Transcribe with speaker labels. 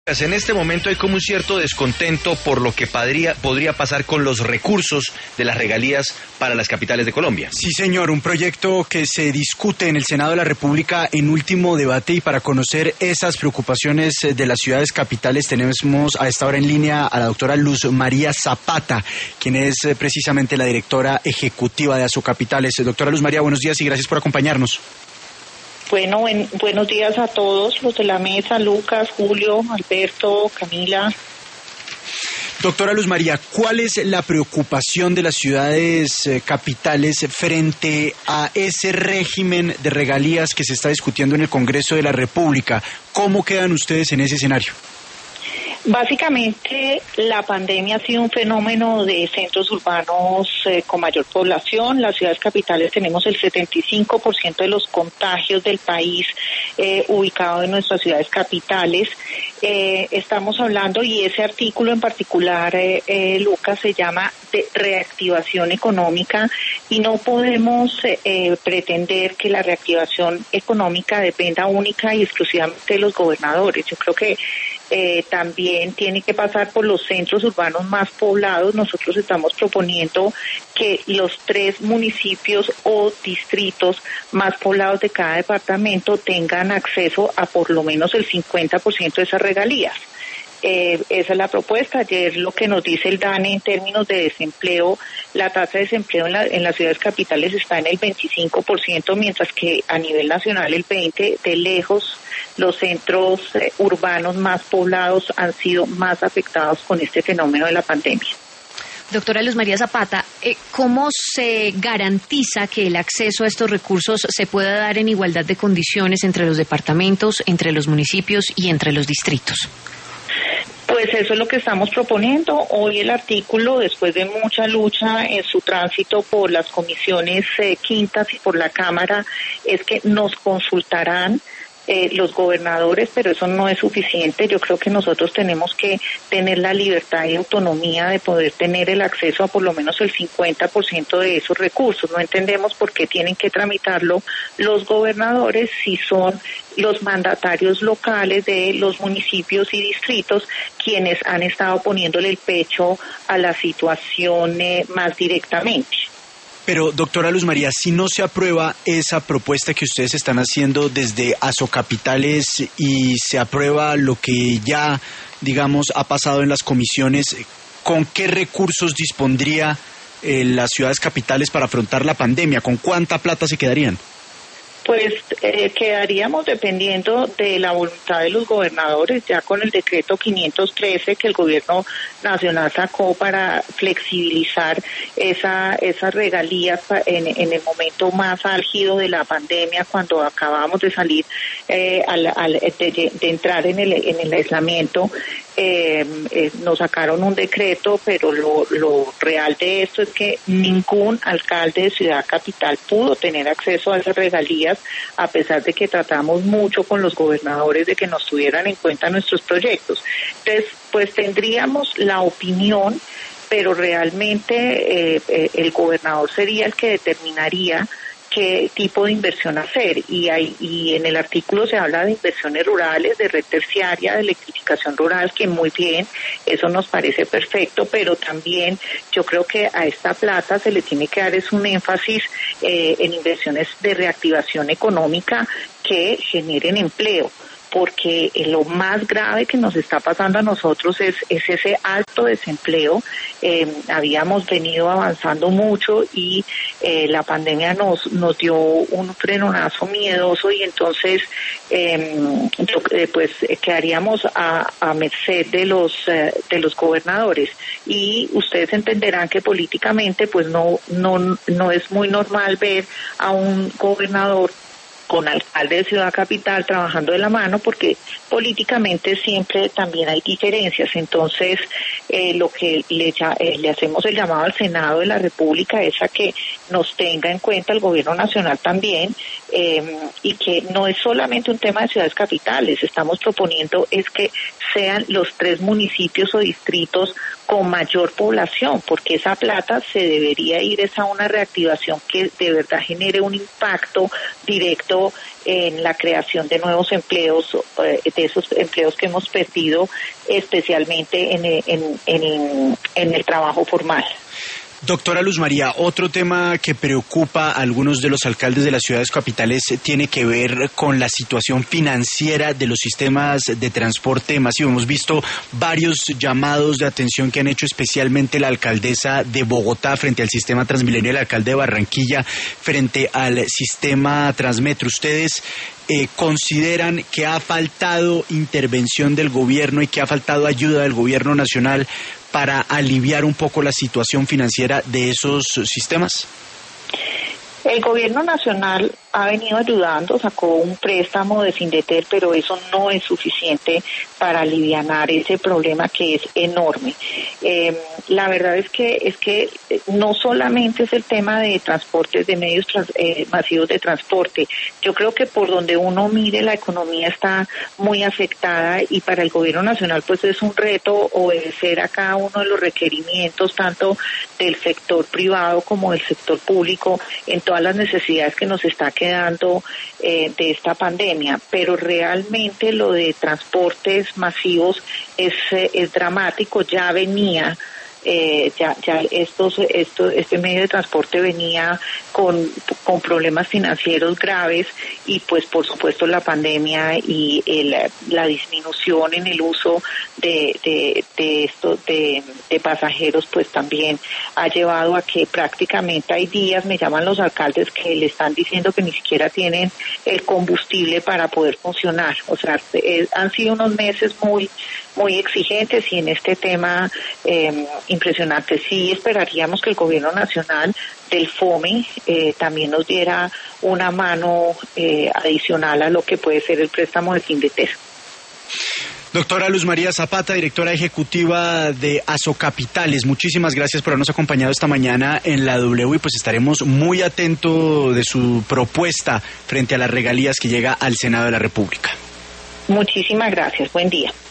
Speaker 1: En este momento hay como un cierto descontento por lo que podría pasar con los recursos de las regalías para las capitales de Colombia.
Speaker 2: Sí, señor, un proyecto que se discute en el Senado de la República en último debate, y para conocer esas preocupaciones de las ciudades capitales tenemos a esta hora en línea a la doctora Luz María Zapata, quien es precisamente la directora ejecutiva de Asocapitales. Doctora Luz María, buenos días y gracias por acompañarnos.
Speaker 3: Bueno, buenos días a todos los de la mesa, Lucas, Julio, Alberto, Camila.
Speaker 2: Doctora Luz María, ¿cuál es la preocupación de las ciudades capitales frente a ese régimen de regalías que se está discutiendo en el Congreso de la República? ¿Cómo quedan ustedes en ese escenario?
Speaker 3: Básicamente, la pandemia ha sido un fenómeno de centros urbanos con mayor población. Las ciudades capitales tenemos el 75% de los contagios del país ubicados en nuestras ciudades capitales. Estamos hablando, y ese artículo en particular, Lucas, se llama de reactivación económica, y no podemos pretender que la reactivación económica dependa única y exclusivamente de los gobernadores. Yo creo que también tiene que pasar por los centros urbanos más poblados. Nosotros estamos proponiendo que los 3 municipios o distritos más poblados de cada departamento tengan acceso a por lo menos el 50% de esas regalías. Esa es la propuesta. Ayer lo que nos dice el DANE en términos de desempleo, la tasa de desempleo en las ciudades capitales está en el 25%, mientras que a nivel nacional el 20%. De lejos, los centros urbanos más poblados han sido más afectados con este fenómeno de la pandemia.
Speaker 4: Doctora Luz María Zapata, ¿cómo se garantiza que el acceso a estos recursos se pueda dar en igualdad de condiciones entre los departamentos, entre los municipios y entre los distritos?
Speaker 3: Pues eso es lo que estamos proponiendo. Hoy el artículo, después de mucha lucha en su tránsito por las comisiones quintas y por la Cámara, es que nos consultarán los gobernadores, pero eso no es suficiente. Yo creo que nosotros tenemos que tener la libertad y autonomía de poder tener el acceso a por lo menos el 50% de esos recursos. No entendemos por qué tienen que tramitarlo los gobernadores si son los mandatarios locales de los municipios y distritos quienes han estado poniéndole el pecho a la situación más directamente.
Speaker 2: Pero, doctora Luz María, si no se aprueba esa propuesta que ustedes están haciendo desde Asocapitales y se aprueba lo que ya, digamos, ha pasado en las comisiones, ¿con qué recursos dispondría las ciudades capitales para afrontar la pandemia? ¿Con cuánta plata se quedarían?
Speaker 3: Pues quedaríamos dependiendo de la voluntad de los gobernadores, ya con el decreto 513 que el gobierno nacional sacó para flexibilizar esas regalías en el momento más álgido de la pandemia, cuando acabamos de salir de entrar en el aislamiento. Nos sacaron un decreto, pero lo real de esto es que ningún alcalde de ciudad capital pudo tener acceso a esas regalías, a pesar de que tratamos mucho con los gobernadores de que nos tuvieran en cuenta nuestros proyectos. Entonces, pues tendríamos la opinión, pero realmente el gobernador sería el que determinaría qué tipo de inversión hacer, y en el artículo se habla de inversiones rurales, de red terciaria, de electrificación rural, que muy bien, eso nos parece perfecto, pero también yo creo que a esta plata se le tiene que dar un énfasis en inversiones de reactivación económica que generen empleo, porque lo más grave que nos está pasando a nosotros es ese alto desempleo. Habíamos venido avanzando mucho y la pandemia nos dio un frenonazo miedoso, y entonces pues quedaríamos a merced de los gobernadores, y ustedes entenderán que políticamente pues no es muy normal ver a un gobernador con alcalde de ciudad capital trabajando de la mano, porque políticamente siempre también hay diferencias. Entonces, lo que le hacemos el llamado al Senado de la República es a que nos tenga en cuenta el gobierno nacional también, y que no es solamente un tema de ciudades capitales. Estamos proponiendo es que sean los 3 municipios o distritos con mayor población, porque esa plata se debería ir a una reactivación que de verdad genere un impacto directo pensando en la creación de nuevos empleos, de esos empleos que hemos perdido, especialmente en el trabajo formal.
Speaker 2: Doctora Luz María, otro tema que preocupa a algunos de los alcaldes de las ciudades capitales tiene que ver con la situación financiera de los sistemas de transporte masivo. Hemos visto varios llamados de atención que han hecho especialmente la alcaldesa de Bogotá frente al sistema Transmilenio y el alcalde de Barranquilla frente al sistema Transmetro. ¿Ustedes consideran que ha faltado intervención del gobierno y que ha faltado ayuda del gobierno nacional para aliviar un poco la situación financiera de esos sistemas?
Speaker 3: El gobierno nacional ha venido ayudando, sacó un préstamo de Findeter, pero eso no es suficiente para alivianar ese problema que es enorme. La verdad es que no solamente es el tema de transportes, de medios masivos de transporte. Yo creo que por donde uno mire la economía está muy afectada y para el gobierno nacional pues es un reto obedecer a cada uno de los requerimientos tanto del sector privado como del sector público en todas las necesidades que nos está quedando de esta pandemia, pero realmente lo de transportes masivos es dramático. Ya venía este medio de transporte venía con problemas financieros graves y pues por supuesto la pandemia y la disminución en el uso de pasajeros pues también ha llevado a que prácticamente hay días, me llaman los alcaldes que le están diciendo que ni siquiera tienen el combustible para poder funcionar. O sea, han sido unos meses muy exigentes y en este tema impresionante. Sí esperaríamos que el gobierno nacional del FOME también nos diera una mano adicional a lo que puede ser el préstamo de Findeter.
Speaker 2: Doctora Luz María Zapata, directora ejecutiva de Asocapitales, muchísimas gracias por habernos acompañado esta mañana en la W y pues estaremos muy atentos de su propuesta frente a las regalías que llega al Senado de la República.
Speaker 3: Muchísimas gracias, buen día.